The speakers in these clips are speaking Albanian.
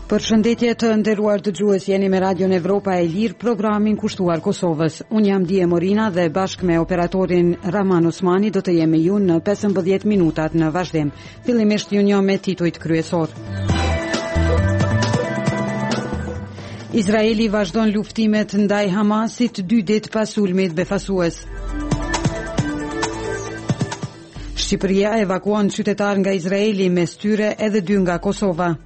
Përshëndetje të nderuar dëgjues, jeni me Radion Evropa e Lirë, programin kushtuar Kosovës. Unë jam Dije Morina dhe bashkë me operatorin Raman Osmani do të jemi ju në 15 minutat në vazhdim. Fillimisht ju njoh me titujt kryesor. Izraeli vazhdon luftimet ndaj Hamasit 2 ditë pas sulmit befasues. Shqipëria evakuon qytetar nga Izraeli, mes tyre edhe 2 nga Kosova.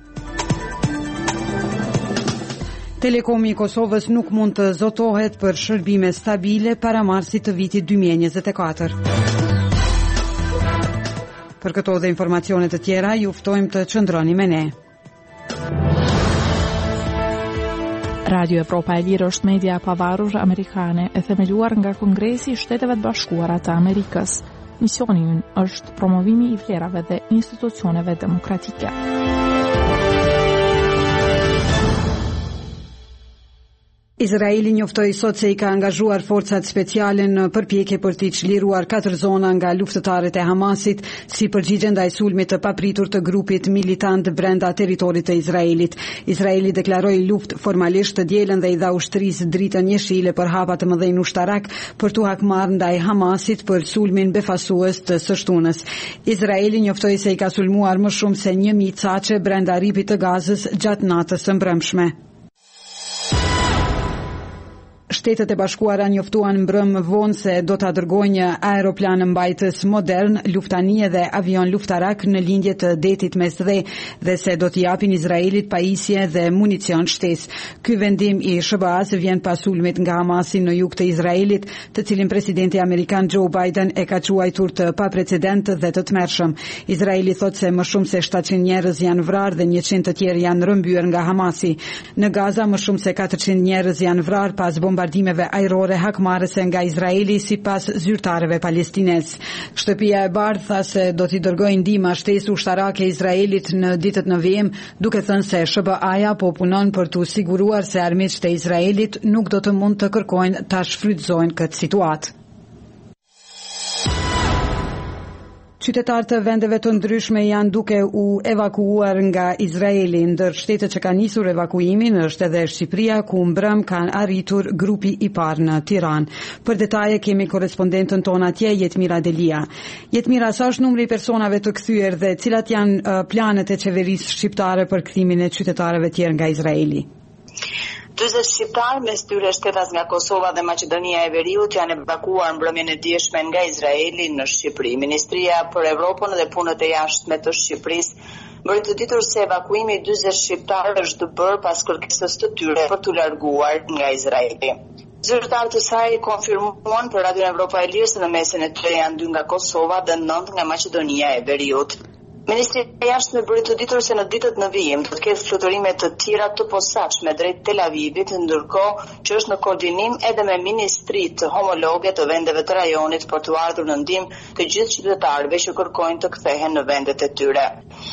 Telekomi i Kosovës nuk mund të zotohet për shërbime stabile paramarrësit të vitit 2024. Për këto dhe informacione të tjera, ju ftojmë të qëndroni me ne. Radio Evropa e Lirë është media e pavarur amerikane e themeluar nga Kongresi i Shteteve të Bashkuara të Amerikës. Misioni i ynë është promovimi i vlerave dhe institucioneve demokratike. Izraeli njoftoi sot se i ka angazhuar forcat speciale në përpjekje për t'i çliruar 4 zona nga luftëtarët e Hamasit si përgjigje ndaj sulmit të papritur të grupit militant brenda territorit të Izraelit. Izraeli deklaroi luftë formalisht të dielën dhe i dha ushtrisë dritën jeshile për hapa të mëdhenj ushtarak për t'u hakmarrë ndaj Hamasit për sulmin befasues të së shtunës. Izraeli njoftoi se i ka sulmuar më shumë se 1000 caçe brenda rripit të Gazës gjatë natës së mbrëmshme. Shtetet e Bashkuara njoftuan mbrëm vonë se do ta dërgojnë një aeroplan mbajtës modern, luftanie dhe avion luftarak në lindje të detit mes dhe se do t'i japin Izraelit pajisje dhe municion shtesë. Ky vendim i SBA-s vjen pas sulmit nga Hamasi në jug të Izraelit, të cilin presidenti amerikan Joe Biden e ka quajtur të paprecedent dhe të tmerrshëm. Izraeli thot se më shumë se 700 njerëz janë vrarë dhe 100 të tjerë janë rrëmbyer nga Hamasi. Në Gaza më shumë se 400 njerëz janë vrarë pas bombardimeve ajrore hakmarrëse nga Izraeli sipas zyrtarëve palestinez. Shtëpia e Bardhë tha se do t'i dërgojë ndihmë shtesë ushtarake Izraelit në ditët në vijim, duke thënë se SBA-ja po punon për t'u siguruar se armiqtë e Izraelit nuk do të mund të kërkojnë ta shfrytëzojnë këtë situatë. Qytetarë të vendeve të ndryshme janë duke u evakuuar nga Izraeli. Ndër shtetet që kanë nisur evakuimin është edhe Shqipëria, ku mbrëm kanë arritur grupi i parë në Tiranë. Për detaje kemi korrespondentën tonë atje, Jetmira Delia. Jetmira, sa është numri i personave të kthyer dhe cilat janë planet e qeverisë shqiptare për kthimin e qytetarëve tjerë nga Izraeli? 40 shqiptarë, mes tyre shtetas nga Kosova dhe Maqedonia e Veriut, janë evakuar mbrëmjen e dieshme nga Izraeli në Shqipëri. Ministria për Evropën dhe punët e jashtme të Shqipërisë bëri të ditur se evakuimi i 40 shqiptarë është bërë pas kërkesës të tyre për t'u larguar nga Izraeli. Zyrtarët e saj konfirmuan për Radio Evropa e Lirë se në mesin e tyre janë 2 nga Kosova dhe 9 nga Maqedonia e Veriut. Ministri i jashtme bëri të ditur se në ditët në vijim do të ketë fluturime të tjera të posaçme drejt Tel Avivit, ndërkohë që është në koordinim edhe me ministritë homologe të vendeve të rajonit për të ardhur në ndihmë të gjithë qytetarëve që kërkojnë të kthehen në vendet e tyre.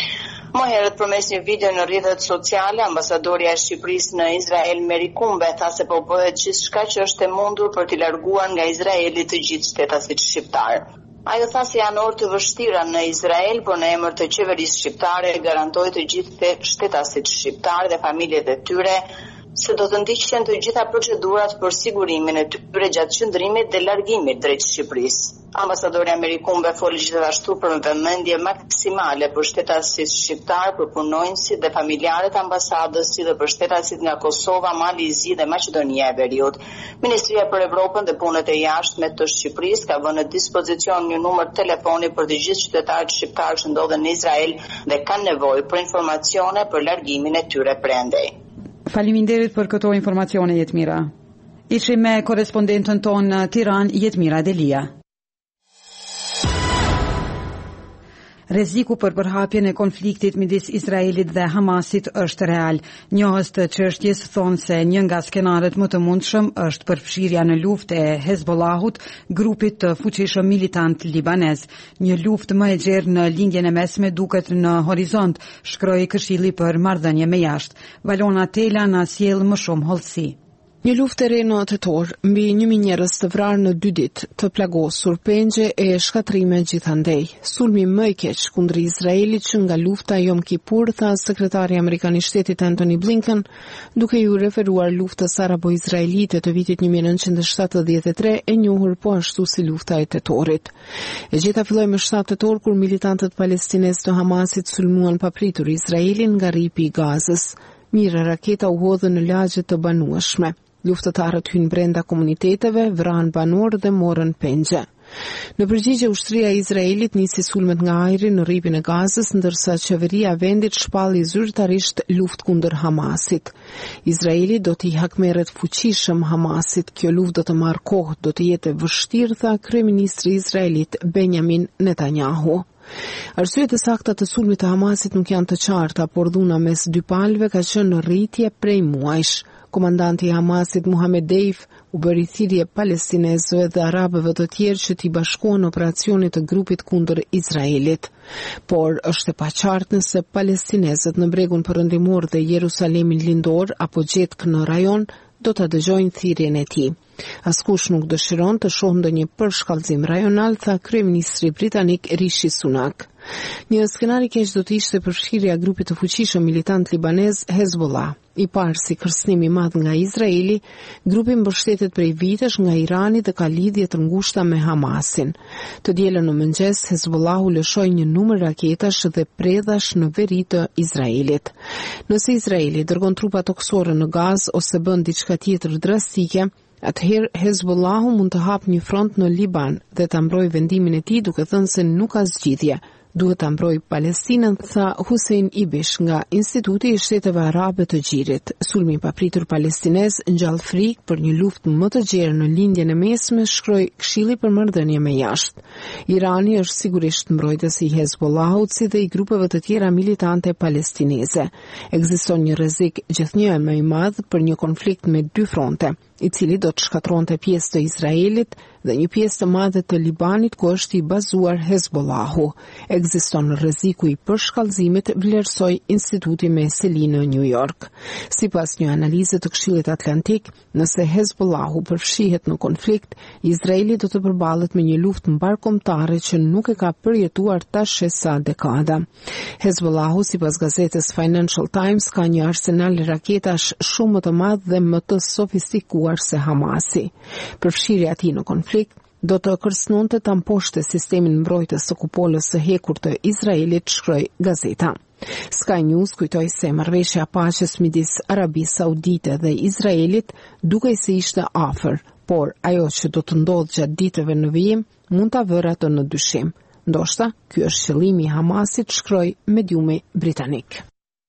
Më herët përmes një video në rrjetet sociale, ambasadorja e Shqipërisë në Izrael Meri Kumbe tha se po bëhet gjithçka që është e mundur për t'i larguar nga Izraeli të gjithë shtetasit shqiptar. Ajo tha se janë orë të vështira në Izrael, por në emër të qeverisë shqiptare garantoi të gjithë shtetasit shqiptar dhe familjet e tyre se do të ndiqen të gjitha procedurat për sigurimin e tyre gjatë qëndrimit dhe largimit drejt Shqipërisë. Ambasadorja Meri Kumbe foli gjithashtu për vëmendje maksimale për shtetasit shqiptar, për punonjësit dhe familjarët ambasadës, si dhe për shtetasit nga Kosova, Mali i Zi dhe Maqedonia e Veriut. Ministria për Evropën dhe punët e jashtme të Shqipërisë ka vënë në dispozicion një numër telefoni për të gjithë qytetarët shqiptar që ndodhen në Izrael dhe kanë nevojë për informacione për largimin e tyre prandej. Faleminderit për këto informacione, Jetmira. Ishim me korrespondentën tonë në Tiranë, Jetmira Delia. Rreziku për përhapjen e konfliktit midis Izraelit dhe Hamasit është real. Njohës të çështjes thonë se një nga skenarët më të mundshëm është përfshirja në luftë e Hezbollahut, grupit të fuqishëm militant libanez. Një luftë më e gjerë në lindjen e mesme duket në horizont, shkroi Këshilli për Marrëdhënie me Jashtë. Valona Tela na sjell më shumë hollësi. Një luftë e re në tetor, mbi 1000 njerëz të vrarë në 2 ditë, të plagosur, pengje e shkatrime gjithandej. Sulmi më i keq kundër Izraelit që nga lufta e Yom Kippur, tha sekretari amerikan i shtetit Antony Blinken, duke ju referuar luftës arabo-izraelite të vitit 1973, e njohur po ashtu si lufta e tetorit. E gjeta filloi më 7 tetor kur militantët palestinez të Hamasit sulmuan papritur Izraelin nga rripi i Gazës. Mirë raketa u hodhën në lagje të banueshme. Luftëtarët hynë brenda komuniteteve, vranë banor dhe morën pengje. Në përgjigje, ushtria e Izraelit nisi sulmet nga ajri në rripin e Gazës, ndërsa qeveria e vendit shpalli zyrtarisht luftë kundër Hamasit. Izraeli do t'i hakmerret fuqishëm Hamasit. Kjo luftë do të marrë kohë, do të jetë e vështirë, tha kryeministri izraelit Benjamin Netanyahu. Arsyet e sakta të sulmit të Hamasit nuk janë të qarta, por dhuna mes dy palëve ka qenë në rritje prej muajsh. Komandanti i Hamasit Muhammed Deif u bëri thirrje palestinezëve dhe arabëve të tjerë që t'i bashkohen operacionit të grupit kundër Izraelit. Por është e paqartë nëse palestinezët në bregun perëndimor dhe Jerusalemin lindor apo gjetk në rajon do të dëgjojnë thirrjen e tij. Askush nuk dëshiron të shohë ndonjë përshkallëzim rajonal, tha kryeministri britanik Rishi Sunak. Një skenar i keq do të ishte përfshirja e grupit të fuqishëm militant libanez Hezbollah. I parë si kërcënim i madh nga Izraeli, grupi mbështetet prej vitesh nga Irani dhe ka lidhje të ngushta me Hamasin. Të dielën në mëngjes, Hezbollahu lëshoi një numër raketash dhe predhash në veri të Izraelit. Nëse Izraeli dërgon trupa toksore në Gazë ose bën diçka tjetër drastike, atëherë Hezbollahu mund të hapë një front në Liban dhe ta mbrojë vendimin e tij duke thënë se nuk ka zgjidhje. Duhet ta mbrojë Palestinën, tha Hussein Ibish nga Instituti i Shteteve Arabe të Gjirit. Sulmi i papritur palestinez ngjall frikë për një luftë më të gjerë në lindjen e mesme, shkroi Këshilli për marrëdhënie me jashtë. Irani është sigurisht mbrojtësi i Hezbollahut si dhe i grupeve të tjera militante palestineze. Ekziston një rrezik gjithnjë më i madh për një konflikt me dy fronte, i cili do të shkatronte pjesë të Izraelit dhe një pjesë të madhe të Libanit ku është i bazuar Hezbollahu. Ekziston rreziku i përshkallëzimit, vlerësoi Instituti me seli në New York. Sipas një analize të Këshillit Atlantik, nëse Hezbollahu përfshihet në konflikt, Izraeli do të përballet me një luftë mbarkombëtare që nuk e ka përjetuar tash sa dekada. Hezbollahu, sipas gazetës Financial Times, ka një arsenal raketash shumë më të madh dhe më të sofistikuar se Hamasi. Përfshirja e tij në konflikt do të kërcënonte ta mposhte sistemin mbrojtës së kupolës së hekur të Izraelit, shkroi gazeta. Sky News kujtoi se marrëveshja e paqes midis Arabisë Saudite dhe Izraelit dukej se ishte afër, por ajo që do të ndodhë gjatë ditëve në vijim mund ta vërë atë në dyshim. Ndoshta ky është qëllimi i Hamasit, shkroi mediumi britanik.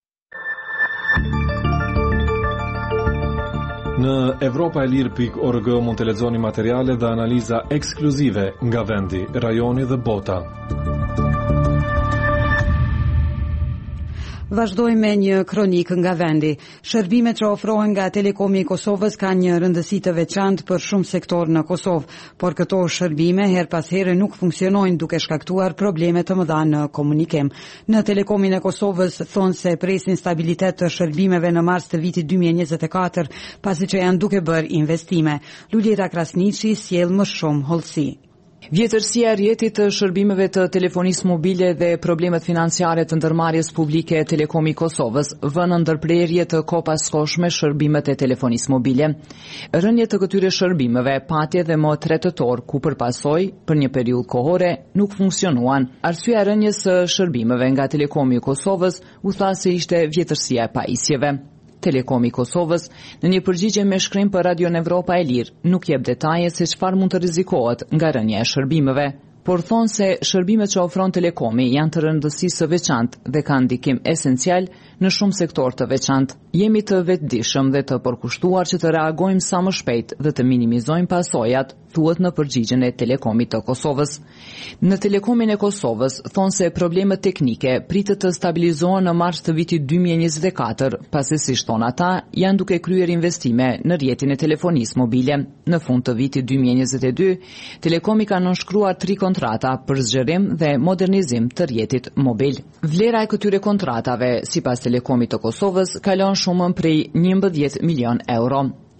Në Evropaelir.org mund të lexoni materiale dhe analiza ekskluzive nga vendi, rajoni dhe bota. Vazhdoj me një kronik nga vendi. Shërbimet që ofrohen nga Telekomi i Kosovës kanë një rëndësi të veçantë për shumë sektor në Kosovë, por këto shërbime her pas here nuk funksionojnë duke shkaktuar probleme të mëdha në komunikim. Në Telekomin e Kosovës thonë se presin stabilitet të shërbimeve në mars të vitit 2024, pasi që janë duke bërë investime. Luljeta Krasniqi sjell më shumë hollësi. Vjetërsia e rrjetit të shërbimeve të telefonisë mobile dhe problemet financiare të ndërmarrjes publike e Telekomi Kosovës vënë në ndërprerje të kopaskoshme shërbimet e telefonisë mobile. Rënje të këtyre shërbimeve patje dhe më 3 tetor, ku përpasoj për një periudhë kohore nuk funksionuan. Arsyeja e rënjes së shërbimeve nga Telekomi i Kosovës u tha se ishte vjetërsia e pajisjeve. Telekomi i Kosovës, në një përgjigje me shkrim për Radio Evropa e Lirë, nuk jep detaje se çfarë mund të rrezikohet nga rënja e shërbimeve, por thonë se shërbimet që ofron Telekomi janë të rëndësisë së veçantë dhe kanë ndikim esencial në shumë sektor të veçantë. Jemi të vetëdijshëm dhe të përkushtuar që të reagojmë sa më shpejt dhe të minimizojmë pasojat, thuhet në përgjigjen e Telekomit të Kosovës. Në Telekomin e Kosovës thonë se problemet teknike pritet të stabilizohen në mars të vitit 2024, pasi si thon ata, janë duke kryer investime në rrjetin e telefonisë mobile. Në fund të vitit 2022, Telekomi ka nënshkruar 3 kontrata për zgjerim dhe modernizim të rrjetit mobil. Vlera e këtyre kontratave, sipas Telekomit të Kosovës, kalon shumën prej 11 milion euro.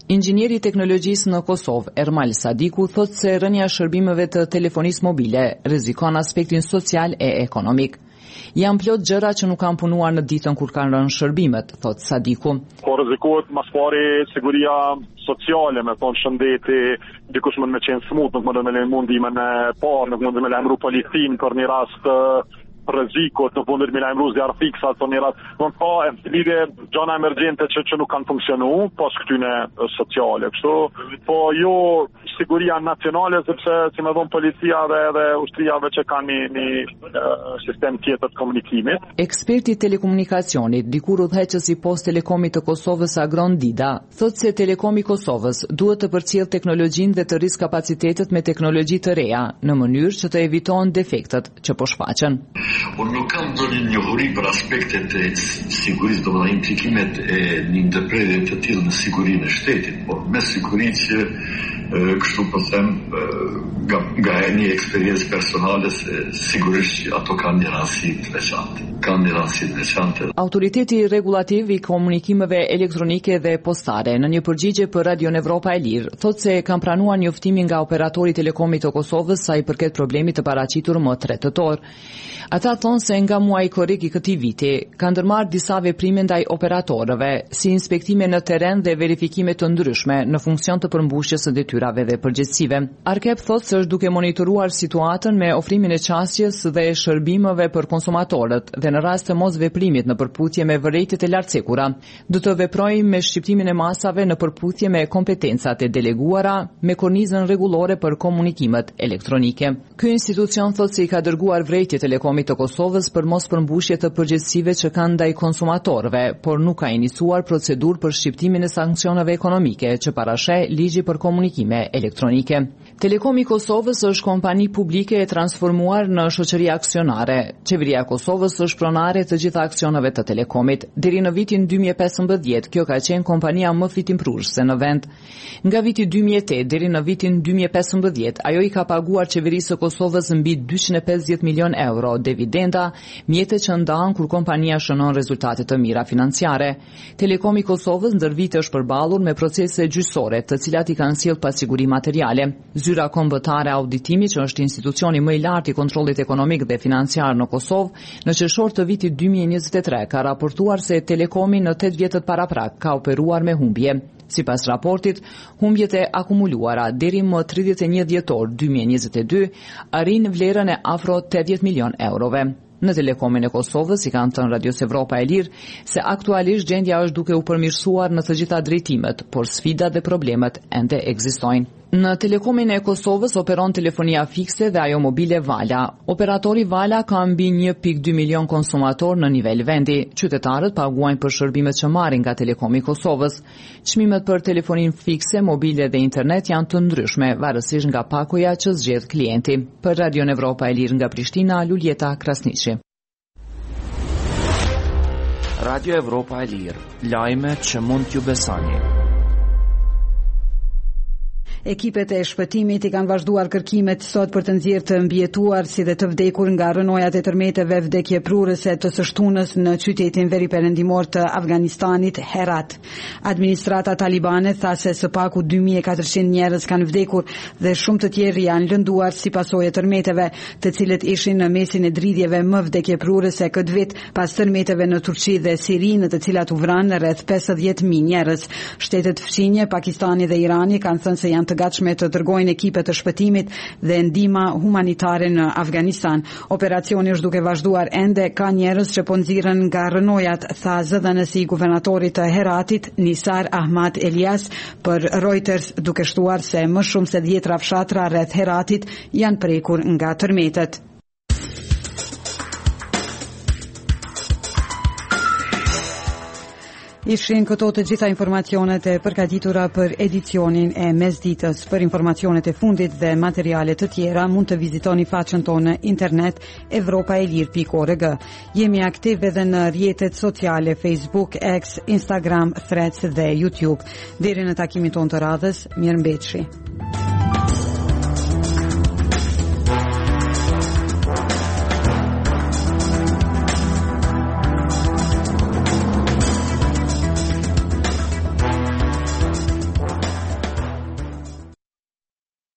Inxhinieri i teknologjisë në Kosovë, Ermal Sadiku, thotë se rënja e shërbimeve të telefonisë mobile rrezikon aspektin social e ekonomik. Janë plot gjëra që nuk kanë punuar në ditën kur kanë rënë shërbimet, thotë Sadiku. Po rrezikohet mas pari siguria sociale, me thonë shëndeti, dikush mund me qenë smut, nuk mund me lejnë mundimin e parë, nuk mund me lajmëru policin për një rast rrezikut, nuk mund me lajmëru zjarr fiksat për një rast. Mund ka lidhje gjëra emergjente që nuk kanë funksionu pas këtyne sociale. Kështu, po jo siguria nacionale, sepse si më thon policia dhe ushtrijave që kanë një sistem tjetër të komunikimit. Eksperti i telekomunikacionit, dikur udhëheqës i Post Telekomit të Kosovës Agron Dida, thotë se Telekomi i Kosovës duhet të përcjellë teknologjinë dhe të rrisë kapacitetet me teknologji të reja në mënyrë që të evitohen defektet që po shfaqen. Unë nuk kam ndonjë njohuri për aspektet e sigurisë, domethënë implikimet e një ndërprerje të tillë në sigurinë e shtetit, por me siguri që kështu po them nga një eksperiencë personale se sigurisht që ato kanë një rëndësi të veçantë. Autoriteti rregullativ i komunikimeve elektronike dhe postare në një përgjigje për Radion Evropa e Lirë thotë se kanë pranuar njoftimin nga operatori telekomit të Kosovës sa i përket problemit të paraqitur më 3 tetor. Ata thonë se nga muaji korrik i këtij viti kanë ndërmarrë disa veprime ndaj operatorëve, si inspektime në terren dhe verifikime të ndryshme në funksion të përmbushjes së detyrave dhe përgjegjësive. Arkep thotë se është duke monitoruar situatën me ofrimin e qasjes dhe shërbimeve për konsumatorët dhe në rast të mosveprimit në përputhje me vërejtjet e lartcekura, do të veprojë me shqiptimin e masave në përputhje me kompetencat e deleguara me kornizën rregullore për komunikimet elektronike. Ky institucion thotë se i ka dërguar vërejtje Telekomit të Kosovës për mos përmbushje të përgjegjësive që kanë ndaj konsumatorëve, por nuk ka iniciuar procedurë për shqiptimin e sanksioneve ekonomike që parasheh ligji për komunikime elektronike. Telekomi i Kosovës është kompani publike e transformuar në shoqëri aksionare. Qeveria e Kosovës është pronare të gjitha aksioneve të Telekomit. Deri në vitin 2015, kjo ka qenë kompania më fitimprurëse në vend. Nga viti 2008 deri në vitin 2015, ajo i ka paguar qeverisë së Kosovës mbi 250 milion euro dividenda, mjete që ndahen kur kompania shënon rezultate të mira financiare. Telekomi i Kosovës ndër vite është përballur me procese gjyqësore, të cilat i kanë sjellë pasiguri materiale. Zyra kombëtare auditimi, që është institucioni më i lartë i kontrollit ekonomik dhe financiar në Kosovë, në qershor të vitit 2023 ka raportuar se Telekomi në 8 vjetët paraprak ka operuar me humbje. Sipas raportit, humbjet e akumuluara deri më 31 dhjetor 2022 arrin vlerën e afro 80 milion eurove. Në Telekomin e Kosovës i kanë thënë Radios Evropa e Lirë se aktualisht gjendja është duke u përmirësuar në të gjitha drejtimet, por sfidat dhe problemet ende ekzistojnë. Në Telekomin e Kosovës operon telefonia fikse dhe ajo mobile Vala. Operatori Vala ka mbi 1.2 milion konsumator në nivel vendi. Qytetarët paguajnë për shërbimet që marrin nga Telekomi i Kosovës. Çmimet për telefonin fikse, mobile dhe internet janë të ndryshme, varësisht nga pakoja që zgjedh klienti. Për Radion Evropa e Lirë nga Prishtina, Luljeta Krasniqi. Radio Evropa e Lirë, lajme që mund t'ju besoni. Ekipet e shpëtimit i kanë vazhduar kërkimet sot për të nxjerrë të mbijetuar si dhe të vdekur nga rënojat e tërmeteve vdekjeprurëse të së shtunës në qytetin veriperëndimor të Afganistanit, Herat. Administrata talibane tha se së paku 2400 njerëz kanë vdekur dhe shumë të tjerë janë lënduar si pasojë tërmeteve, të cilët ishin në mesin e dridhjeve më vdekjeprurëse këtë vit pas tërmeteve në Turqi dhe Siri, në të cilat u vranë rreth 50.000 njerëz. Shtetet fqinje, Pakistani dhe Irani kanë thënë se janë të gatshme të dërgojnë ekipe të shpëtimit dhe ndihma humanitare në Afganistan. Operacioni është duke vazhduar ende, ka njerëz që po nxirren nga rënojat, tha zëdhënësi i guvernatorit të Heratit, Nisar Ahmad Elias, për Reuters, duke shtuar se më shumë se 10 rafshatra rreth Heratit janë prekur nga tërmetet. Ishin këto të gjitha informacionet e përgatitura për edicionin e mesditës. Për informacionet e fundit dhe materialet të tjera mund të vizitoni faqen tonë në internet evropaelir.org. Jemi aktiv edhe në rrjetet sociale Facebook, X, Instagram, Threads dhe YouTube. Deri në takimin tonë të radhës, mirëmbëjtje.